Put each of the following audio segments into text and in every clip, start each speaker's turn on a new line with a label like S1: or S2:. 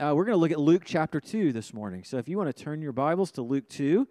S1: we're going to look at Luke chapter 2 this morning. So if you want to turn your Bibles to Luke 2,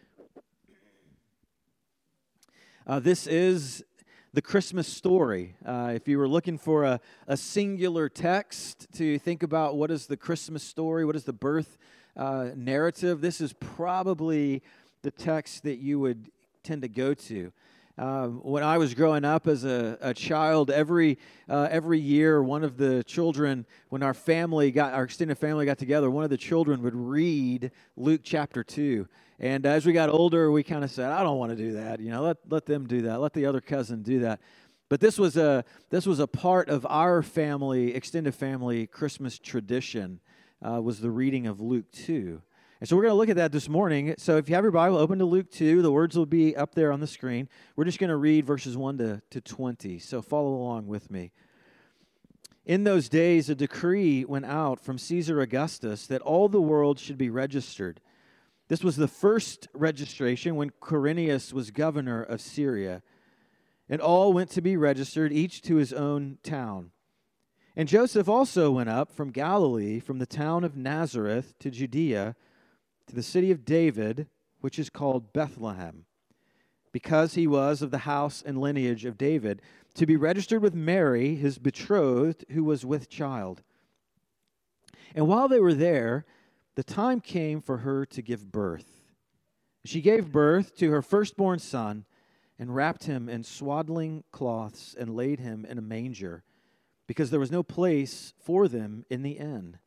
S1: this is the Christmas story. If you were looking for a singular text to think about what is the Christmas story, what is the birth narrative, this is probably the text that you would tend to go to. When I was growing up as a child, every year, one of the children, when our extended family got together, one of the children would read Luke chapter 2. And as we got older, we kind of said, I don't want to do that. Let them do that. Let the other cousin do that. But this was a part of our family, extended family Christmas tradition, was the reading of Luke 2. And so we're going to look at that this morning. So if you have your Bible, open to Luke 2. The words will be up there on the screen. We're just going to read verses 1 to 20. So follow along with me. In those days, a decree went out from Caesar Augustus that all the world should be registered. This was the first registration when Quirinius was governor of Syria. And all went to be registered, each to his own town. And Joseph also went up from Galilee, from the town of Nazareth to Judea, to the city of David, which is called Bethlehem, because he was of the house and lineage of David, to be registered with Mary, his betrothed, who was with child. And while they were there, the time came for her to give birth. She gave birth to her firstborn son, and wrapped him in swaddling cloths, and laid him in a manger, because there was no place for them in the inn.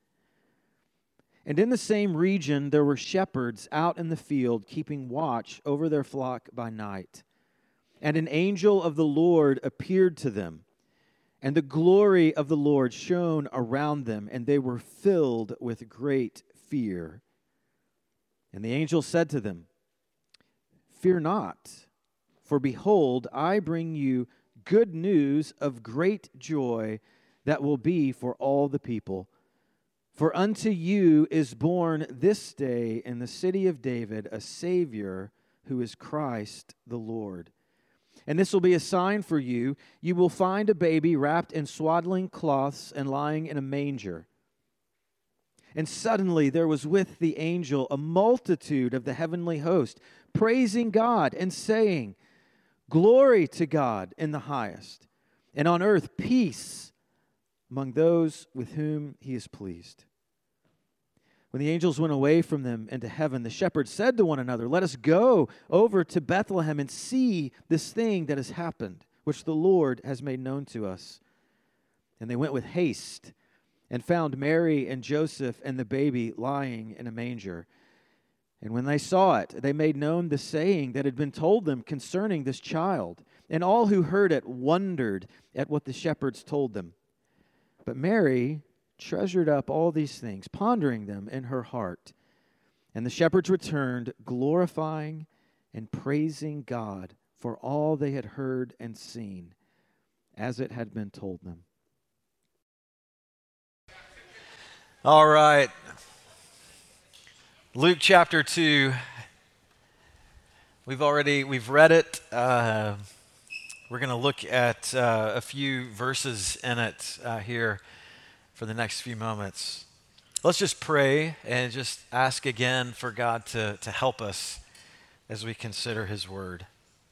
S1: And in the same region there were shepherds out in the field, keeping watch over their flock by night. And an angel of the Lord appeared to them, and the glory of the Lord shone around them, and they were filled with great fear. And the angel said to them, "Fear not, for behold, I bring you good news of great joy that will be for all the people. For unto you is born this day in the city of David a Savior, who is Christ the Lord. And this will be a sign for you. You will find a baby wrapped in swaddling cloths and lying in a manger." And suddenly there was with the angel a multitude of the heavenly host, praising God and saying, "Glory to God in the highest, and on earth peace among those with whom he is pleased." When the angels went away from them into heaven, the shepherds said to one another, "Let us go over to Bethlehem and see this thing that has happened, which the Lord has made known to us." And they went with haste and found Mary and Joseph and the baby lying in a manger. And when they saw it, they made known the saying that had been told them concerning this child. And all who heard it wondered at what the shepherds told them. But Mary treasured up all these things, pondering them in her heart. And the shepherds returned, glorifying and praising God for all they had heard and seen, as it had been told them. All right. Luke chapter 2. We've read it. We're going to look at a few verses in it here for the next few moments. Let's just pray and just ask again for God to help us as we consider his word.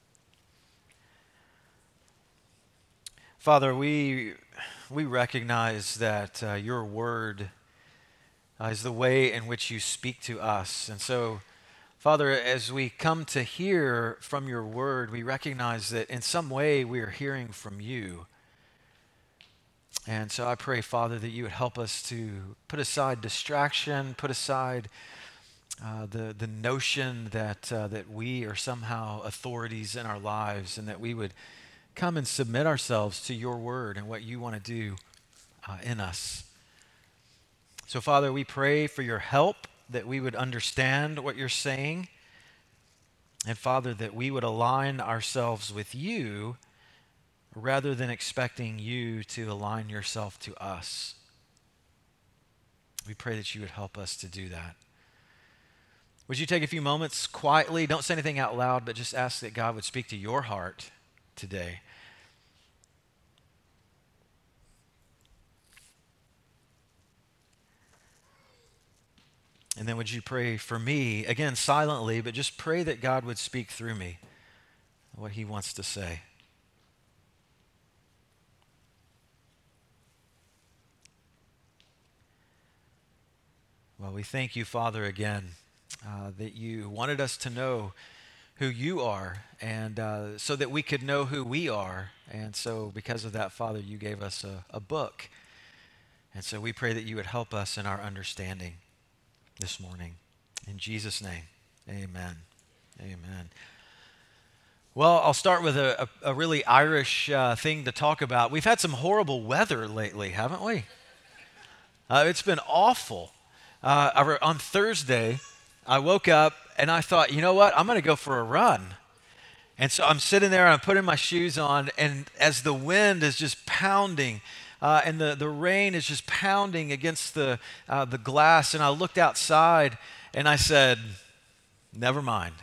S1: Father, we recognize that your word is the way in which you speak to us. And so, Father, as we come to hear from your word, we recognize that in some way we are hearing from you. And so I pray, Father, that you would help us to put aside distraction, put aside the notion that we are somehow authorities in our lives, and that we would come and submit ourselves to your word and what you want to do in us. So, Father, we pray for your help, that we would understand what you're saying, and, Father, that we would align ourselves with you rather than expecting you to align yourself to us. We pray that you would help us to do that. Would you take a few moments quietly? Don't say anything out loud, but just ask that God would speak to your heart today. And then would you pray for me, again, silently, but just pray that God would speak through me what he wants to say. Well, we thank you, Father, again, that you wanted us to know who you are, and so that we could know who we are. And so because of that, Father, you gave us a book. And so we pray that you would help us in our understanding this morning. In Jesus' name, amen. Amen. Well, I'll start with a really Irish thing to talk about. We've had some horrible weather lately, haven't we? It's been awful. On Thursday, I woke up and I thought, you know what? I'm going to go for a run. And so I'm sitting there and I'm putting my shoes on, and as the wind is just pounding and the rain is just pounding against the glass, and I looked outside and I said, never mind.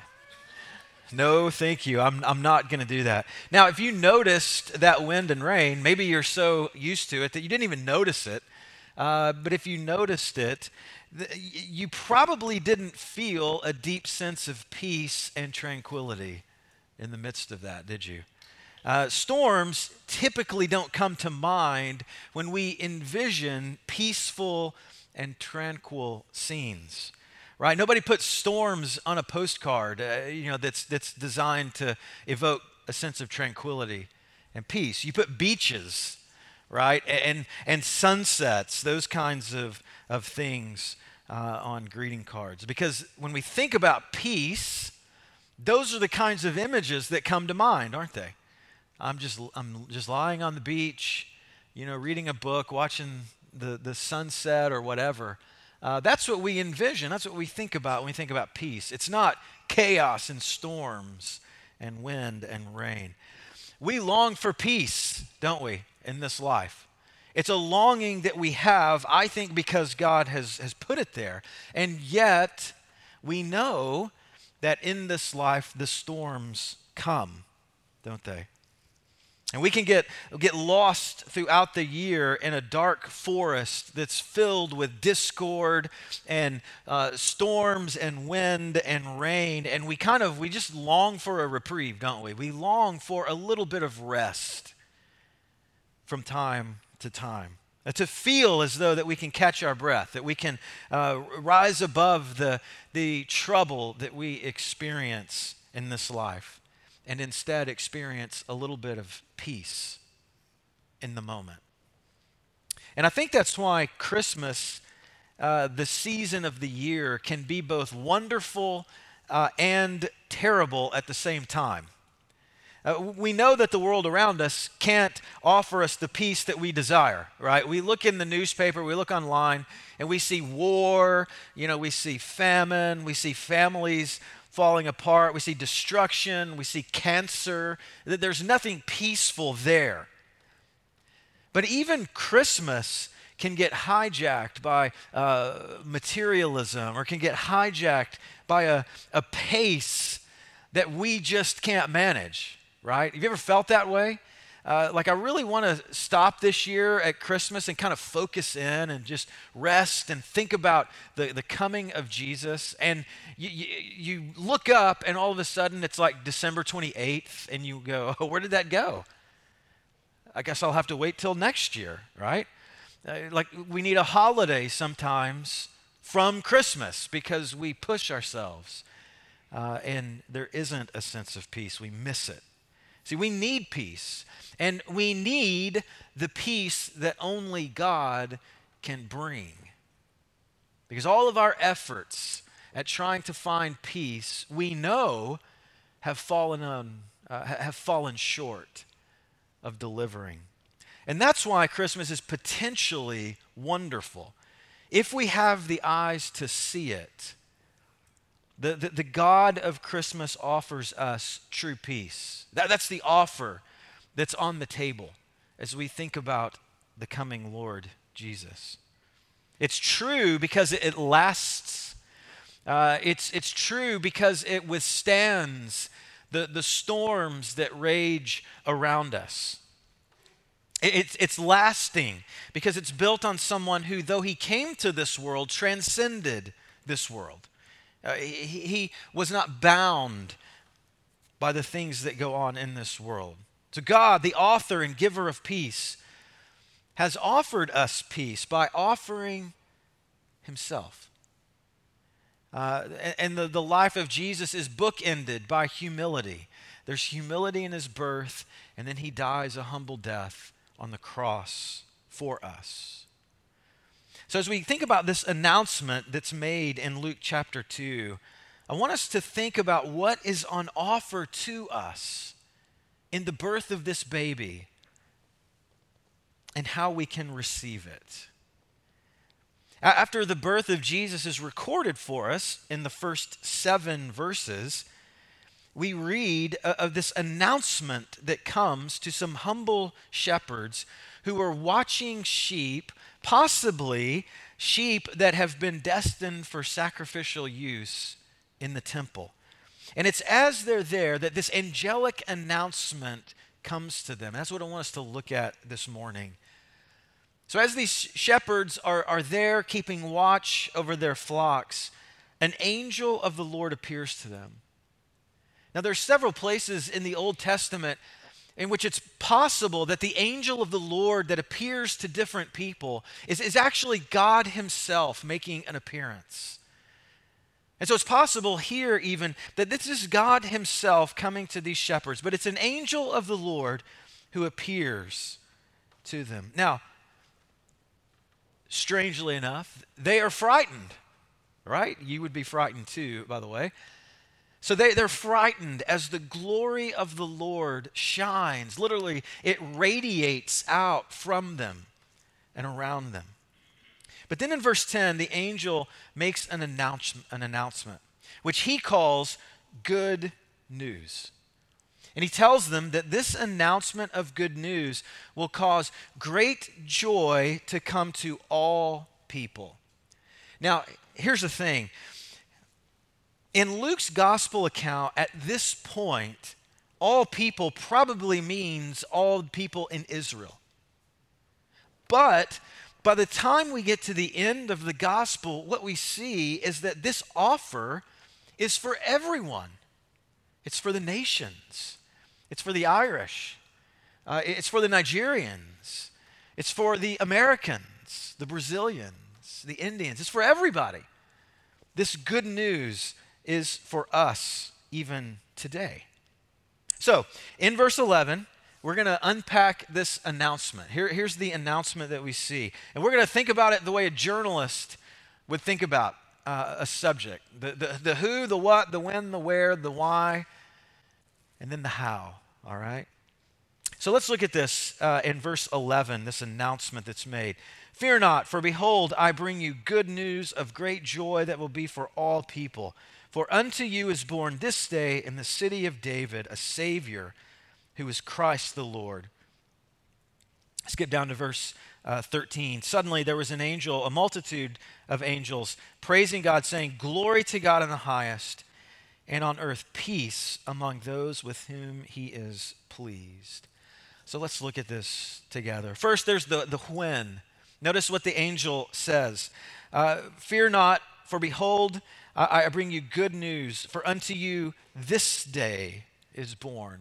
S1: No, thank you. I'm not going to do that. Now, if you noticed that wind and rain, maybe you're so used to it that you didn't even notice it. But if you noticed it, you probably didn't feel a deep sense of peace and tranquility in the midst of that, did you? Storms typically don't come to mind when we envision peaceful and tranquil scenes, right? Nobody puts storms on a postcard, that's designed to evoke a sense of tranquility and peace. You put beaches, right, and sunsets, those kinds of things on greeting cards. Because when we think about peace, those are the kinds of images that come to mind, aren't they? I'm just lying on the beach, reading a book, watching the sunset or whatever. That's what we envision. That's what we think about when we think about peace. It's not chaos and storms and wind and rain. We long for peace, don't we, in this life? It's a longing that we have, I think, because God has put it there. And yet, we know that in this life, the storms come, don't they? And we can get lost throughout the year in a dark forest that's filled with discord and storms and wind and rain. And we just long for a reprieve, don't we? We long for a little bit of rest from time to time. To feel as though that we can catch our breath, that we can rise above the trouble that we experience in this life, and instead experience a little bit of peace in the moment. And I think that's why Christmas, the season of the year, can be both wonderful and terrible at the same time. We know that the world around us can't offer us the peace that we desire, right? We look in the newspaper, we look online, and we see war, we see famine, we see families falling apart, we see destruction, we see cancer. There's nothing peaceful there. But even Christmas can get hijacked by materialism, or can get hijacked by a pace that we just can't manage. Right? Have you ever felt that way? I really want to stop this year at Christmas and kind of focus in and just rest and think about the coming of Jesus. And you look up and all of a sudden it's like December 28th and you go, oh, where did that go? I guess I'll have to wait till next year, right? We need a holiday sometimes from Christmas because we push ourselves and there isn't a sense of peace. We miss it. See, we need peace, and we need the peace that only God can bring. Because all of our efforts at trying to find peace, we know, have fallen short of delivering. And that's why Christmas is potentially wonderful. If we have the eyes to see it, the God of Christmas offers us true peace. That's the offer that's on the table as we think about the coming Lord Jesus. It's true because it lasts. It's true because it withstands the storms that rage around us. It's lasting because it's built on someone who, though he came to this world, transcended
S2: this world. He was not bound by the things that go on in this world. So God, the author and giver of peace, has offered us peace by offering himself. And the life of Jesus is bookended by humility. There's humility in his birth, and then he dies a humble death on the cross for us. So as we think about this announcement that's made in Luke chapter 2, I want us to think about what is on offer to us in the birth of this baby and how we can receive it. After the birth of Jesus is recorded for us in the first 7 verses, we read of this announcement that comes to some humble shepherds who are watching sheep, possibly sheep that have been destined for sacrificial use in the temple. And it's as they're there that this angelic announcement comes to them. That's what I want us to look at this morning. So as these shepherds are there keeping watch over their flocks, an angel of the Lord appears to them. Now there's several places in the Old Testament in which it's possible that the angel of the Lord that appears to different people is actually God himself making an appearance. And so it's possible here even that this is God himself coming to these shepherds, but it's an angel of the Lord who appears to them. Now, strangely enough, they are frightened, right? You would be frightened too, by the way. So they're frightened as the glory of the Lord shines. Literally, it radiates out from them and around them. But then in verse 10, the angel makes an announcement, which he calls good news. And he tells them that this announcement of good news will cause great joy to come to all people. Now, here's the thing. In Luke's gospel account, at this point, all people probably means all people in Israel. But by the time we get to the end of the gospel, what we see is that this offer is for everyone. It's for the nations. It's for the Irish. It's for the Nigerians. It's for the Americans, the Brazilians, the Indians. It's for everybody. This good news is for us even today. So, in verse 11, we're going to unpack this announcement. Here's the announcement that we see. And we're going to think about it the way a journalist would think about a subject. The who, the what, the when, the where, the why, and then the how, all right? So let's look at this in verse 11, this announcement that's made. Fear not, for behold, I bring you good news of great joy that will be for all people. For unto you is born this day in the city of David a Savior, who is Christ the Lord. Skip down to verse 13. Suddenly there was an angel, a multitude of angels, praising God, saying, Glory to God in the highest, and on earth peace among those with whom he is pleased. So let's look at this together. First, there's the when. Notice what the angel says. Fear not, for behold, I bring you good news. For unto you this day is born.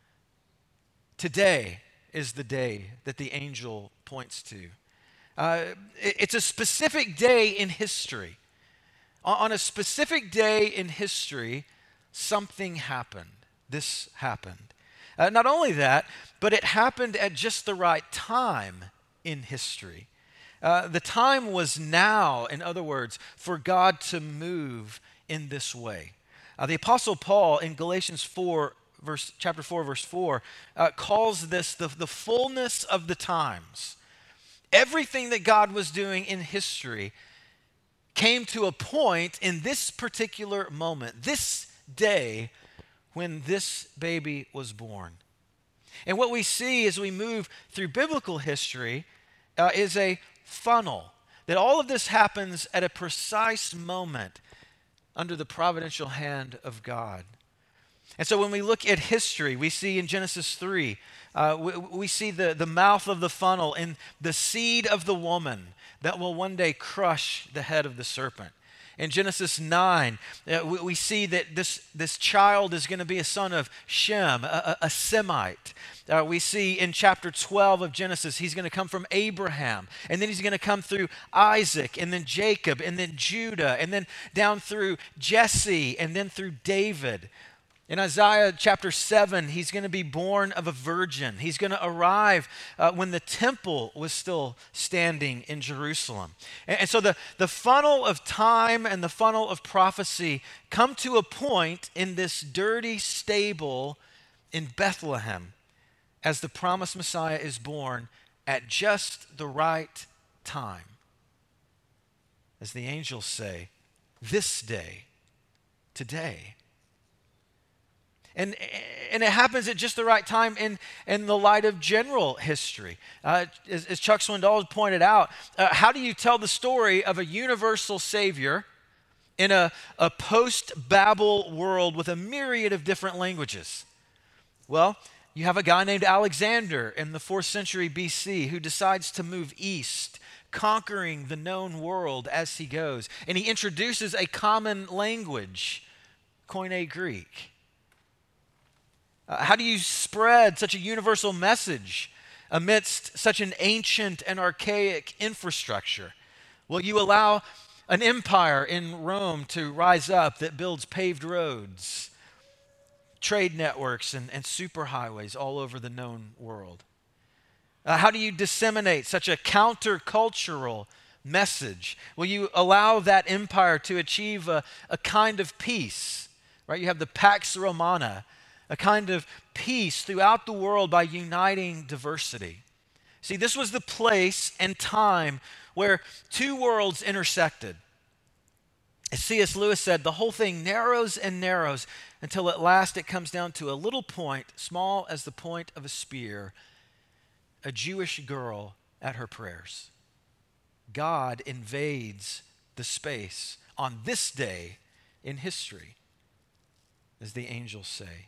S2: Today is the day that the angel points to. It's a specific day in history. On a specific day in history, something happened. This happened. Not only that, but it happened at just the right time in history. The time was now, in other words, for God to move in this way. The Apostle Paul in Galatians chapter 4, verse 4, calls this the fullness of the times. Everything that God was doing in history came to a point in this particular moment, this day, when this baby was born. And what we see as we move through biblical history is a funnel, that all of this happens at a precise moment under the providential hand of God. And so when we look at history, we see in Genesis 3, we see the mouth of the funnel in the seed of the woman that will one day crush the head of the serpent. In Genesis 9, we see that this child is going to be a son of Shem, a Semite. We see in chapter 12 of Genesis, he's going to come from Abraham, and then he's going to come through Isaac, and then Jacob, and then Judah, and then down through Jesse, and then through David. In Isaiah chapter 7, he's going to be born of a virgin. He's going to arrive when the temple was still standing in Jerusalem. And so the funnel of time and the funnel of prophecy come to a point in this dirty stable in Bethlehem as the promised Messiah is born at just the right time. As the angels say, this day, today. And it happens at just the right time in the light of general history. As Chuck Swindoll pointed out, how do you tell the story of a universal Savior in a post-Babel world with a myriad of different languages? Well, you have a guy named Alexander in the 4th century BC who decides to move east, conquering the known world as he goes. And he introduces a common language, Koine Greek. How do you spread such a universal message amidst such an ancient and archaic infrastructure? Well, you allow an empire in Rome to rise up that builds paved roads, trade networks, and superhighways all over the known world. How do you disseminate such a countercultural message? Well, you allow that empire to achieve a kind of peace, right? You have the Pax Romana, a kind of peace throughout the world by uniting diversity. See, this was the place and time where two worlds intersected. As C.S. Lewis said, the whole thing narrows and narrows until at last it comes down to a little point, small as the point of a spear, a Jewish girl at her prayers. God invades the space on this day in history, as the angels say.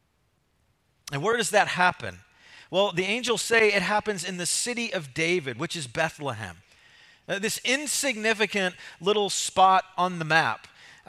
S2: And where does that happen? Well, the angels say it happens in the city of David, which is Bethlehem. This insignificant little spot on the map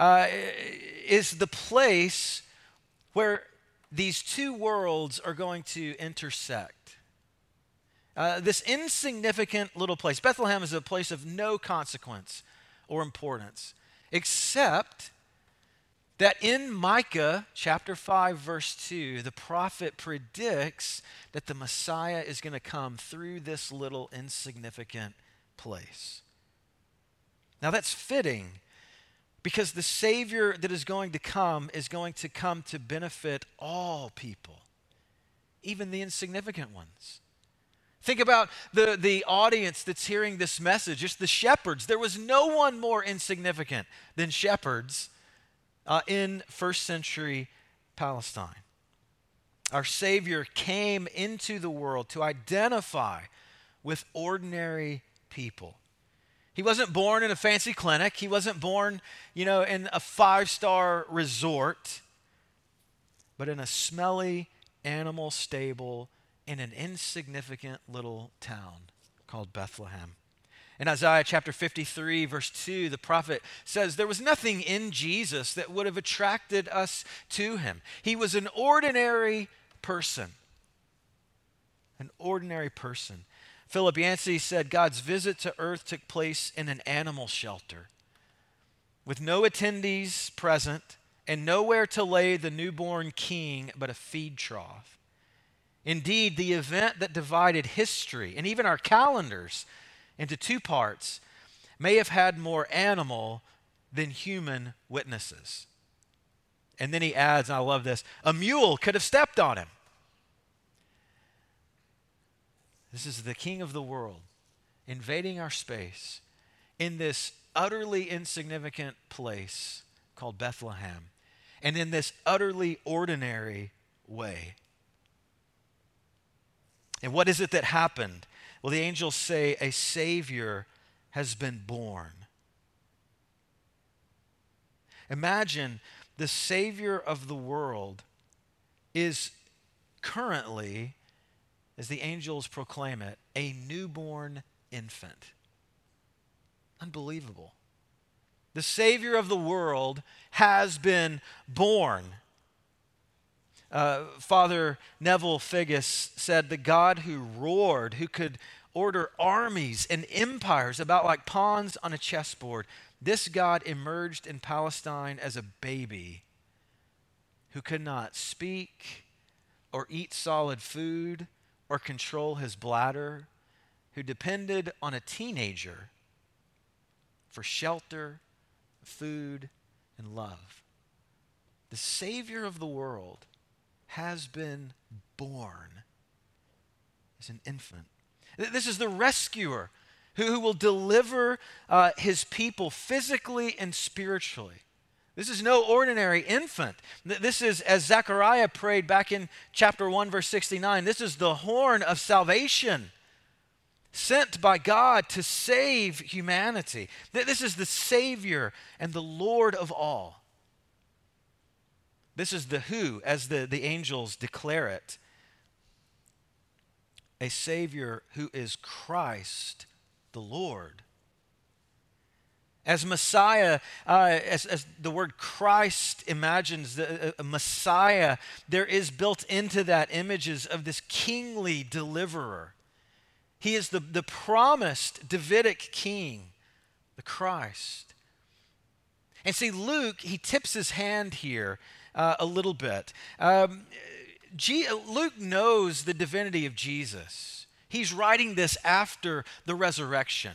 S2: is the place where these two worlds are going to intersect. This insignificant little place, Bethlehem, is a place of no consequence or importance, except that in Micah chapter 5, verse 2, the prophet predicts that the Messiah is going to come through this little insignificant place. Now that's fitting because the Savior that is going to come to benefit all people, even the insignificant ones. Think about the audience that's hearing this message, just the shepherds. There was no one more insignificant than shepherds in first century Palestine. Our Savior came into the world to identify with ordinary people. He wasn't born in a fancy clinic. He wasn't born, in a 5-star resort, but in a smelly animal stable in an insignificant little town called Bethlehem. In Isaiah chapter 53, verse 2, the prophet says, there was nothing in Jesus that would have attracted us to him. He was an ordinary person. An ordinary person. Philip Yancey said, God's visit to earth took place in an animal shelter with no attendees present and nowhere to lay the newborn king but a feed trough. Indeed, the event that divided history and even our calendars into two parts may have had more animal than human witnesses. And then he adds, and I love this, a mule could have stepped on him. This is the King of the world invading our space in this utterly insignificant place called Bethlehem and in this utterly ordinary way. And what is it that happened? Well, the angels say a Savior has been born. Imagine the Savior of the world is currently, as the angels proclaim it, a newborn infant. Unbelievable. The Savior of the world has been born. Father Neville Figgis said, the God who roared, who could order armies and empires about like pawns on a chessboard, this God emerged in Palestine as a baby who could not speak or eat solid food or control his bladder, who depended on a teenager for shelter, food, and love. The Savior of the world has been born as an infant. This is the rescuer who will deliver his people physically and spiritually. This is no ordinary infant. This is, as Zechariah prayed back in chapter 1, verse 69, this is the horn of salvation sent by God to save humanity. This is the Savior and the Lord of all. This is the who, as the angels declare it. A Savior who is Christ the Lord. As Messiah, as the word Christ imagines a Messiah, there is built into that images of this kingly deliverer. He is the promised Davidic king, the Christ. And see, Luke, he tips his hand here a little bit. Luke knows the divinity of Jesus. He's writing this after the resurrection.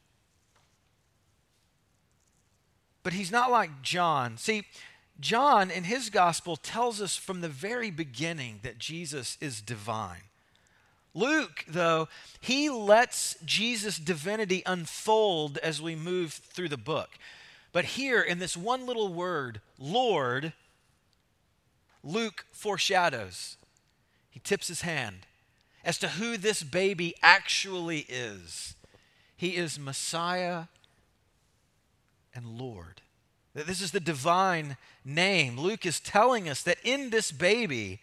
S2: But he's not like John. See, John in his gospel tells us from the very beginning that Jesus is divine. Luke, though, he lets Jesus' divinity unfold as we move through the book. But here in this one little word, Lord, Luke foreshadows. He tips his hand as to who this baby actually is. He is Messiah and Lord. This is the divine name. Luke is telling us that in this baby,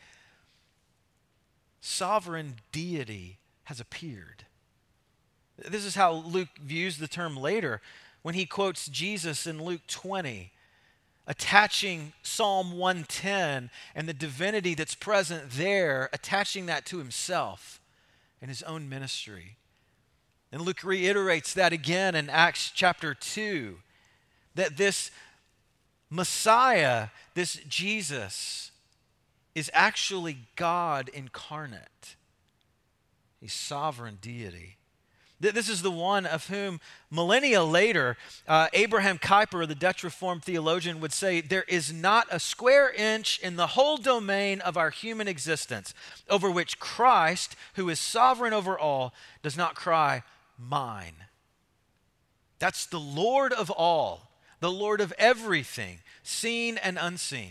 S2: sovereign deity has appeared. This is how Luke views the term later when he quotes Jesus in Luke 20, attaching Psalm 110 and the divinity that's present there, attaching that to himself and his own ministry. And Luke reiterates that again in Acts chapter 2, that this Messiah, this Jesus, is actually God incarnate. He's sovereign deity. This is the one of whom millennia later, Abraham Kuyper, the Dutch Reformed theologian, would say, there is not a square inch in the whole domain of our human existence over which Christ, who is sovereign over all, does not cry, mine. That's the Lord of all, the Lord of everything, seen and unseen,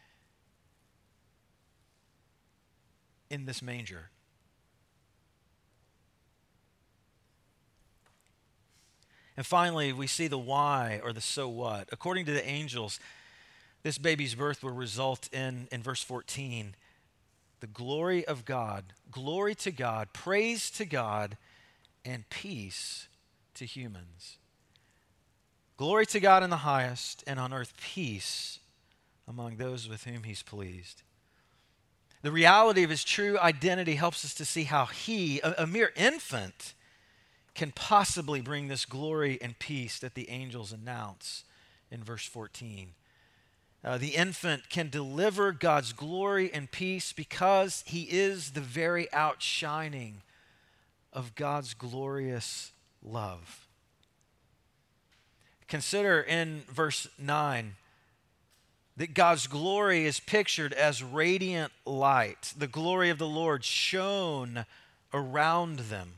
S2: in this manger. And finally, we see the why or the so what. According to the angels, this baby's birth will result in verse 14, the glory of God, glory to God, praise to God, and peace to humans. Glory to God in the highest, and on earth peace among those with whom he's pleased. The reality of his true identity helps us to see how he, a mere infant, can possibly bring this glory and peace that the angels announce in verse 14. The infant can deliver God's glory and peace because he is the very outshining of God's glorious love. Consider in verse 9 that God's glory is pictured as radiant light. The glory of the Lord shone around them.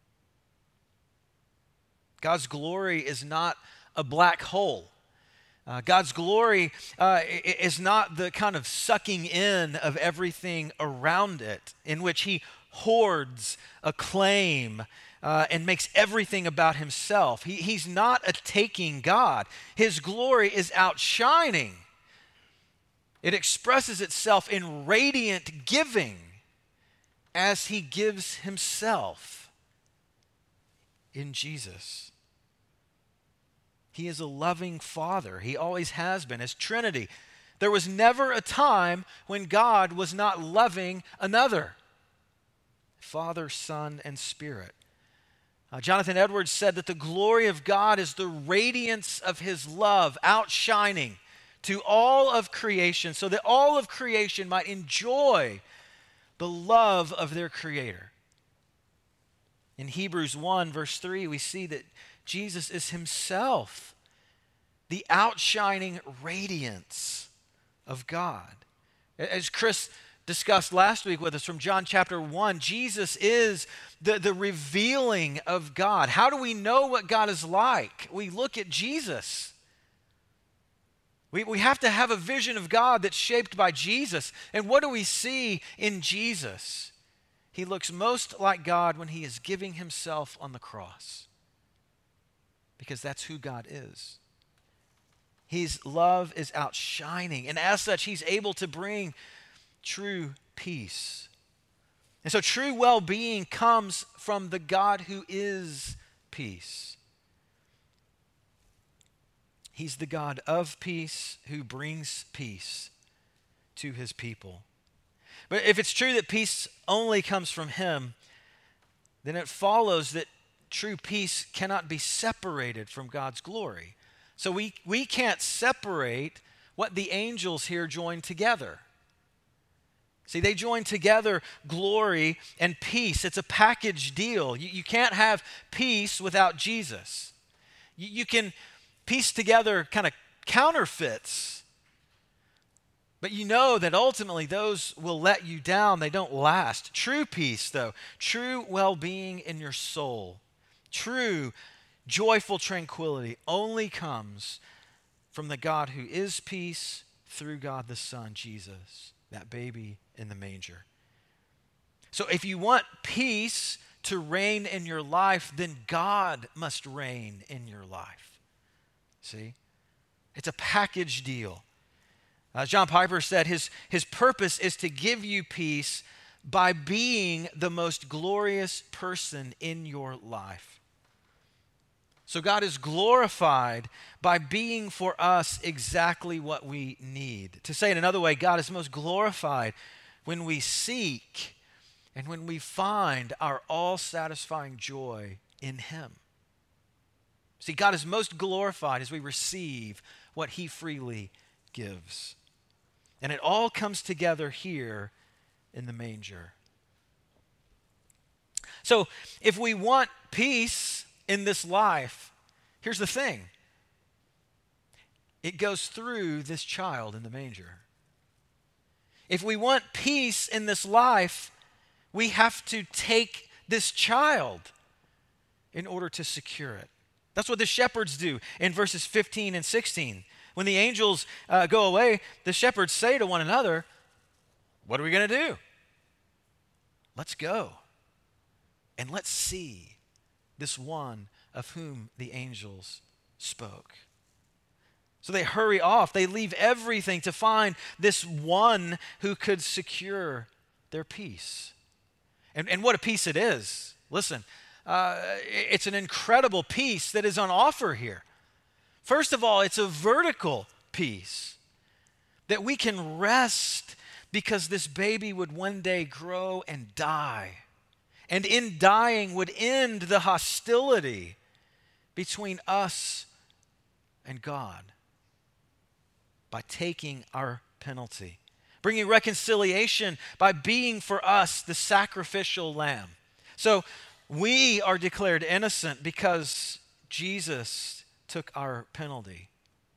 S2: God's glory is not a black hole. God's glory is not the kind of sucking in of everything around it, in which he hoards acclaim and makes everything about himself. He's not a taking God. His glory is outshining. It expresses itself in radiant giving as he gives himself in Jesus. He is a loving Father. He always has been. As Trinity, there was never a time when God was not loving another. Father, Son, and Spirit. Jonathan Edwards said that the glory of God is the radiance of his love outshining to all of creation, so that all of creation might enjoy the love of their Creator. In Hebrews 1, verse 3, we see that Jesus is himself the outshining radiance of God. As Chris discussed last week with us from John chapter 1, Jesus is the revealing of God. How do we know what God is like? We look at Jesus. We have to have a vision of God that's shaped by Jesus. And what do we see in Jesus? He looks most like God when he is giving himself on the cross, because that's who God is. His love is outshining, and as such, he's able to bring true peace. And so true well-being comes from the God who is peace. He's the God of peace who brings peace to his people. But if it's true that peace only comes from him, then it follows that true peace cannot be separated from God's glory. So we can't separate what the angels here join together. See, they join together glory and peace. It's a package deal. You can't have peace without Jesus. You can piece together kind of counterfeits, but you know that ultimately those will let you down. They don't last. True peace, though, true well-being in your soul, true joyful tranquility only comes from the God who is peace through God the Son, Jesus, that baby in the manger. So if you want peace to reign in your life, then God must reign in your life. See? It's a package deal. John Piper said his purpose is to give you peace by being the most glorious person in your life. So God is glorified by being for us exactly what we need. To say it another way, God is most glorified when we seek and when we find our all-satisfying joy in him. See, God is most glorified as we receive what he freely gives. And it all comes together here in the manger. So if we want peace in this life, here's the thing. It goes through this child in the manger. If we want peace in this life, we have to take this child in order to secure it. That's what the shepherds do in verses 15 and 16. When the angels go away, the shepherds say to one another, what are we going to do? Let's go and let's see this one of whom the angels spoke. So they hurry off. They leave everything to find this one who could secure their peace. And what a peace it is. Listen, it's an incredible peace that is on offer here. First of all, it's a vertical peace that we can rest because this baby would one day grow and die. And in dying would end the hostility between us and God by taking our penalty, bringing reconciliation by being for us the sacrificial lamb. So we are declared innocent because Jesus took our penalty.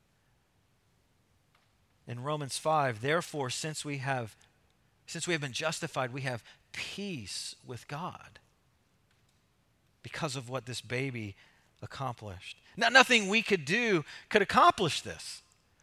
S2: In Romans 5, therefore, since we have been justified, we have peace with God because of what this baby accomplished. Now, nothing we could do could accomplish this.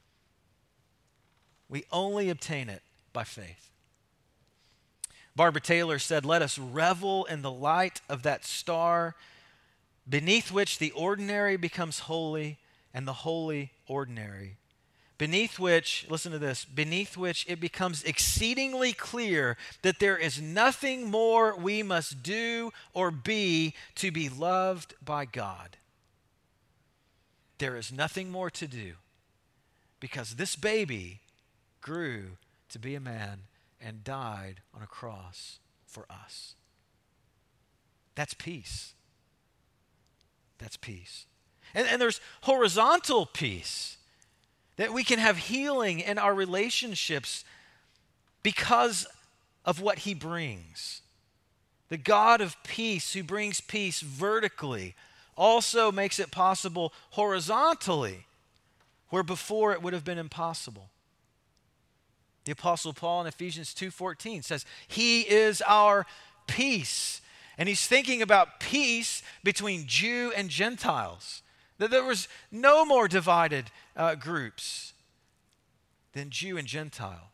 S2: We only obtain it by faith. Barbara Taylor said, let us revel in the light of that star beneath which the ordinary becomes holy and the holy ordinary. Beneath which, listen to this, beneath which it becomes exceedingly clear that there is nothing more we must do or be to be loved by God. there is nothing more to do because this baby grew to be a man and died on a cross for us. That's peace. That's peace. And there's horizontal peace, that we can have healing in our relationships because of what he brings. The God of peace, who brings peace vertically, also makes it possible horizontally, where before it would have been impossible. The Apostle Paul in Ephesians 2:14 says, he is our peace. And he's thinking about peace between Jew and Gentiles. That there was no more divided groups than Jew and Gentile.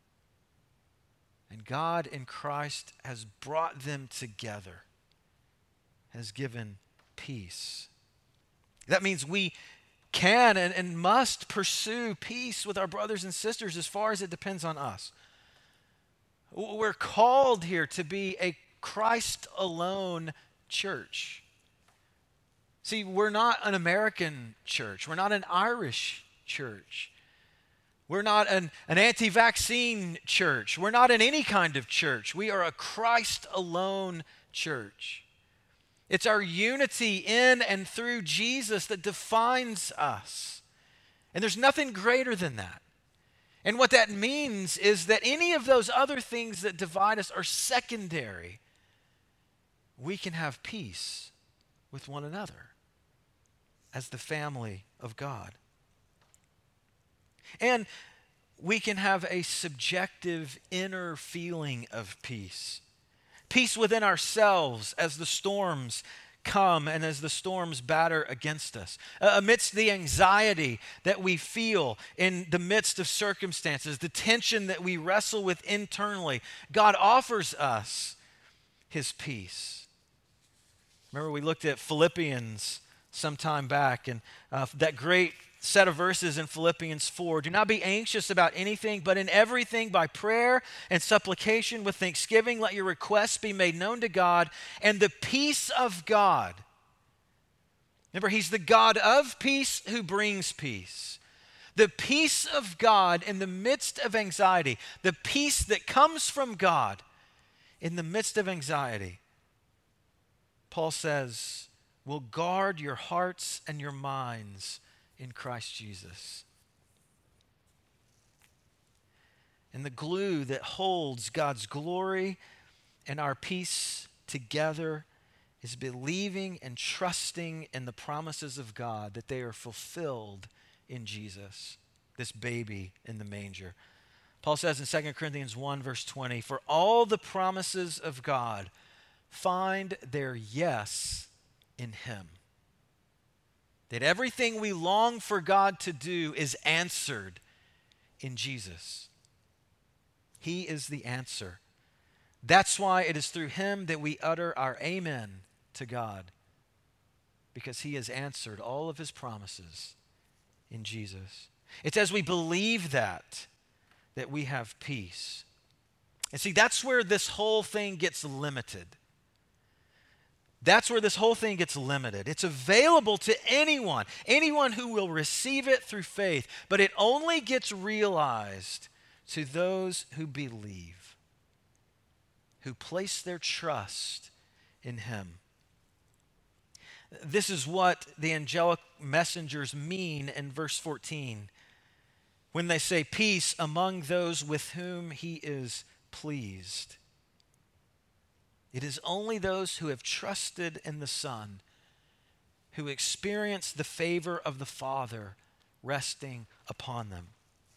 S2: And God in Christ has brought them together, has given peace. That means we can and must pursue peace with our brothers and sisters as far as it depends on us. We're called here to be a Christ alone church. See, we're not an American church. We're not an Irish church. We're not an anti-vaccine church. We're not in any kind of church. We are a Christ alone church. It's our unity in and through Jesus that defines us. And there's nothing greater than that. And what that means is that any of those other things that divide us are secondary. We can have peace with one another as the family of God. And we can have a subjective inner feeling of peace. Peace within ourselves as the storms come and as the storms batter against us. Amidst the anxiety that we feel in the midst of circumstances, the tension that we wrestle with internally, God offers us his peace. Remember, we looked at Philippians some time back, and that great set of verses in Philippians 4. Do not be anxious about anything, but in everything by prayer and supplication with thanksgiving, let your requests be made known to God, and the peace of God. Remember, he's the God of peace who brings peace. The peace of God in the midst of anxiety, the peace that comes from God in the midst of anxiety, Paul says, will guard your hearts and your minds in Christ Jesus. And the glue that holds God's glory and our peace together is believing and trusting in the promises of God, that they are fulfilled in Jesus, this baby in the manger. Paul says in 2 Corinthians 1 verse 20, for all the promises of God find their yes in him. That everything we long for God to do is answered in Jesus. He is the answer. That's why it is through him that we utter our amen to God, because he has answered all of his promises in Jesus. It's as we believe that we have peace. And see, that's where this whole thing gets limited. That's where this whole thing gets limited. It's available to anyone who will receive it through faith, but it only gets realized to those who believe, who place their trust in him. This is what the angelic messengers mean in verse 14 when they say, peace among those with whom he is pleased. It is only those who have trusted in the Son who experience the favor of the Father resting upon them.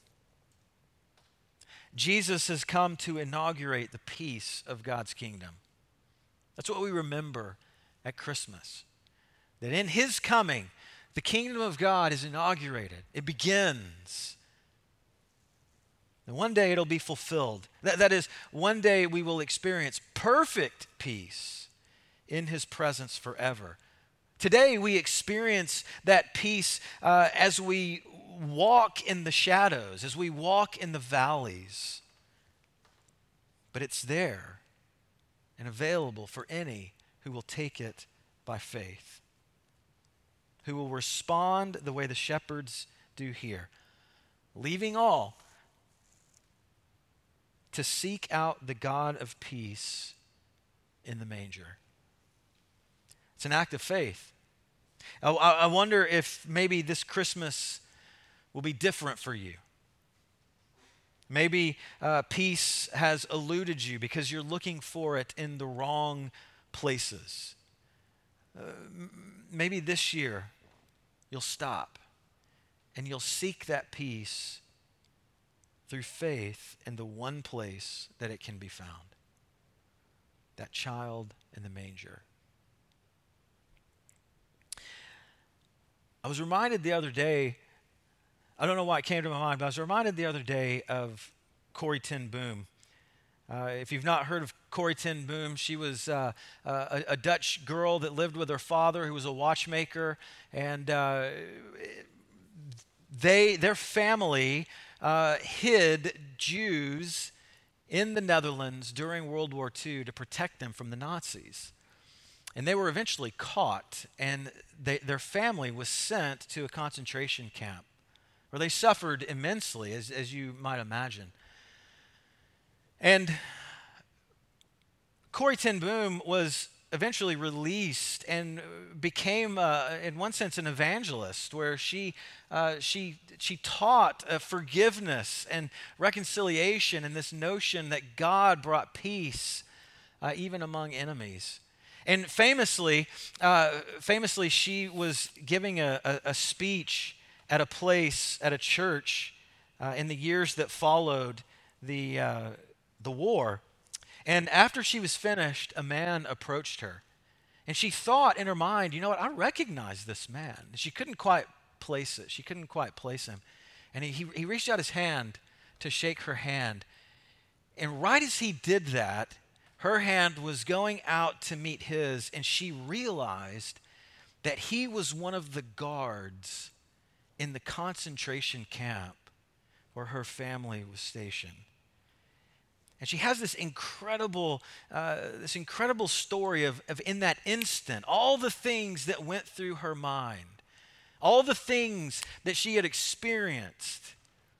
S2: Jesus has come to inaugurate the peace of God's kingdom. That's what we remember at Christmas. That in his coming, the kingdom of God is inaugurated. It begins. And one day it'll be fulfilled. That is, one day we will experience perfect peace in his presence forever. Today we experience that peace as we walk in the shadows, as we walk in the valleys. But it's there and available for any who will take it by faith. who will respond the way the shepherds do here, leaving all to seek out the God of peace in the manger. It's an act of faith. I wonder if maybe this Christmas will be different for you. Maybe peace has eluded you because you're looking for it in the wrong places. Maybe this year you'll stop and you'll seek that peace through faith in the one place that it can be found, that child in the manger. I was reminded the other day, I don't know why it came to my mind, but I was reminded the other day of Corrie ten Boom. If you've not heard of Corrie ten Boom, she was a Dutch girl that lived with her father, who was a watchmaker, and their family hid Jews in the Netherlands during World War II to protect them from the Nazis. And they were eventually caught, and their family was sent to a concentration camp where they suffered immensely, as you might imagine. And Corrie ten Boom was eventually released and became, in one sense, an evangelist, where she taught forgiveness and reconciliation and this notion that God brought peace even among enemies. And famously, she was giving a speech at a place, at a church, in the years that followed the war. And after she was finished, a man approached her. And she thought in her mind, you know what, I recognize this man. She couldn't quite place it. She couldn't quite place him. And he reached out his hand to shake her hand. And right as he did that, her hand was going out to meet his, and she realized that he was one of the guards in the concentration camp where her family was stationed. And she has this incredible story of in that instant, all the things that went through her mind, all the things that she had experienced.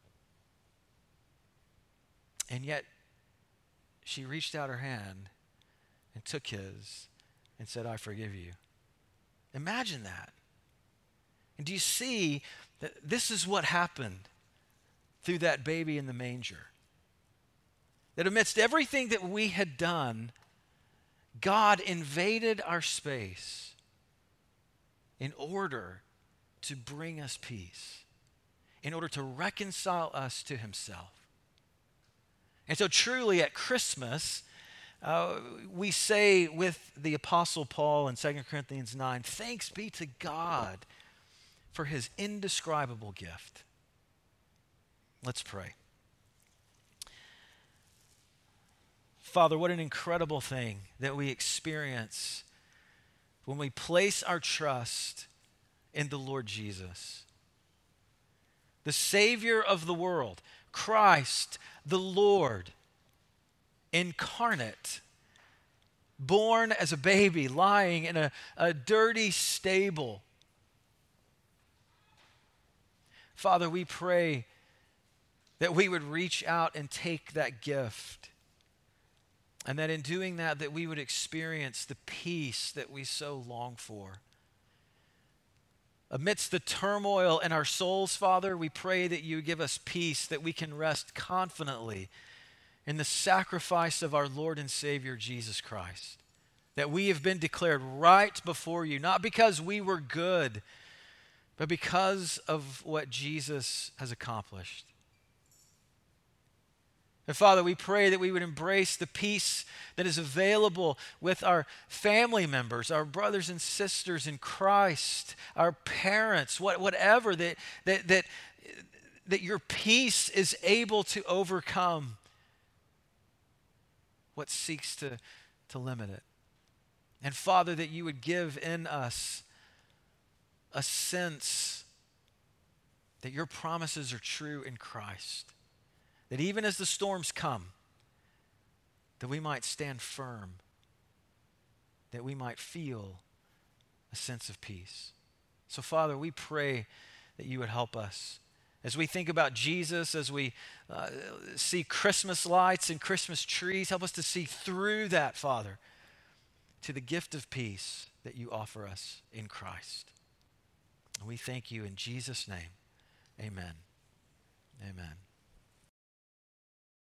S2: And yet, she reached out her hand and took his and said, I forgive you. Imagine that. And do you see that this is what happened through that baby in the manger? That amidst everything that we had done, God invaded our space in order to bring us peace, in order to reconcile us to himself. And so truly at Christmas, we say with the Apostle Paul in 2 Corinthians 9, thanks be to God for his indescribable gift. Let's pray. Father, what an incredible thing that we experience when we place our trust in the Lord Jesus, the Savior of the world, Christ, the Lord, incarnate, born as a baby, lying in a dirty stable. Father, we pray that we would reach out and take that gift, and that in doing that, that we would experience the peace that we so long for. Amidst the turmoil in our souls, Father, we pray that you give us peace, that we can rest confidently in the sacrifice of our Lord and Savior, Jesus Christ. That we have been declared right before you, not because we were good, but because of what Jesus has accomplished. And Father, we pray that we would embrace the peace that is available with our family members, our brothers and sisters in Christ, our parents, whatever, that your peace is able to overcome what seeks to limit it. And Father, that you would give in us a sense that your promises are true in Christ. That even as the storms come, that we might stand firm, that we might feel a sense of peace. So, Father, we pray that you would help us. As we think about Jesus, as we see Christmas lights and Christmas trees, help us to see through that, Father, to the gift of peace that you offer us in Christ. And we thank you in Jesus' name. Amen. Amen.